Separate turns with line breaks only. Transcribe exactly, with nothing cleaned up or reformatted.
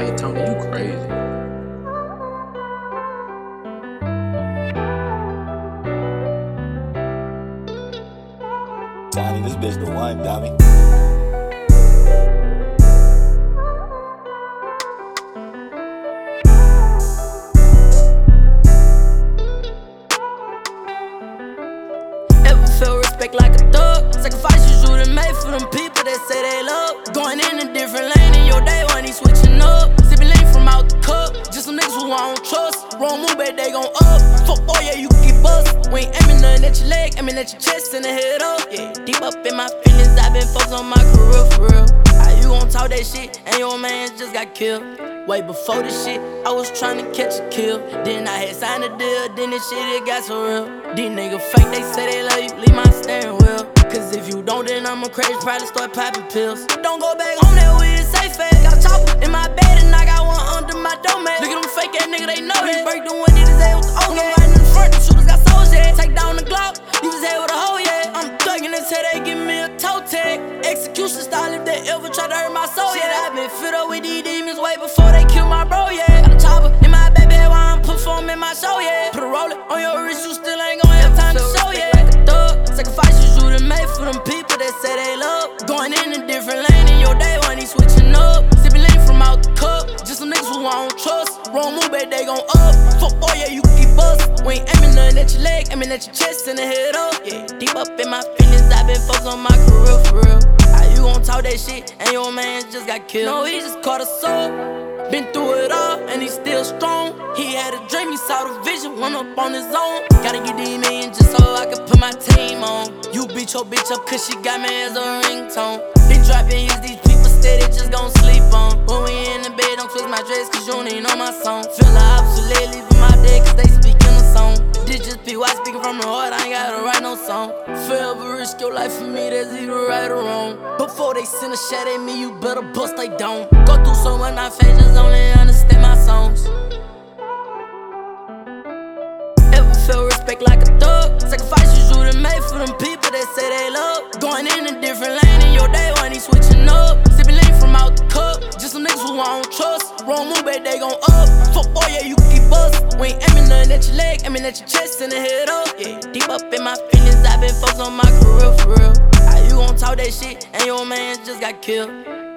Hey Tony, you crazy.
Tiny, this bitch the one, dummy.
Ever feel respect like a thug? Sacrifices you done made for them people that say they love. Going in a different lane in your day when he switching up. Sipping lean from out the cup. Just some niggas who I don't trust. Wrong move, baby, they gon' up. Fuck boy, yeah, you can get bust. We ain't aiming nothing at your leg, aiming at your chest and the head up. Yeah, deep up in my feelings, I've been focused on my career for real. How you gon' talk that shit and your man just got killed? Way before this shit, I was tryna catch a kill. Then I had signed a deal, then this shit it got so real. These niggas fake, they say they love you, leave my steering wheel. Cause if you don't, then I'ma crash, probably start popping pills. Don't go back home, that weed is safe fast. Got a chopper in my bed and I got one under my doormat. Look at them fake ass niggas, they know that. Break the one, did his head with the old gas. Right in the front, them shooters got souls, yeah. Take down the Glock, leave his head with a hole, yeah. I'm thugging his head, they give me a toe tag. Execution style if they ever try to hurt my soul, yeah. I been filled up with these demons way before they kill my bro, yeah. Got a chopper in my baby head while I'm performing my show, yeah. Put a roller on your wrist, you still ain't gon' have time to show, yeah. Like a thug, sacrifices you done made for them people that say they love. Going in a different lane in your day when he switching up. Sipping lean from out the cup. Just some niggas who I don't trust. Wrong move, baby, they gon' up. Fuck boy, yeah, you can get bust. We ain't aiming nothing at your leg, aiming at your chest and the head up. Yeah, deep up in my feelings, I've been focused on my career for real. How you gon' talk that shit and your man just got killed? No, he just caught a soul. Been through it all, and he's still strong. He had a dream, he saw the vision, went up on his own. Gotta get these millions just so I can put my team on. You beat your bitch up cause she got me as a ringtone. Been dropping hits, these people steady just gon' sleep on. When we in the bed, don't twist my dress cause you don't even know my song. Feel like obsolete, leaving my dead cause they speaking a song. This just P Y speaking from the heart, I ain't gotta write no song. Forever risk your life for me, that's either right or wrong. Before they send a shot at me, you better bust they don't. Go through so much, not fans just only understand my songs. Ever feel respect like a thug? Sacrifices you done made for them people that say they love. Going in a different lane in your day when he switching up. Sipping lean from out the cup. Just some niggas who I don't trust. Wrong move, baby, they gon' up. Fuck boy, yeah, you can get bust. We ain't aiming nothing at your leg, aiming at your chest and the head up. Yeah, deep up in my feelings, I've been focused on my career for real. How you gon' talk that shit and your man just got killed?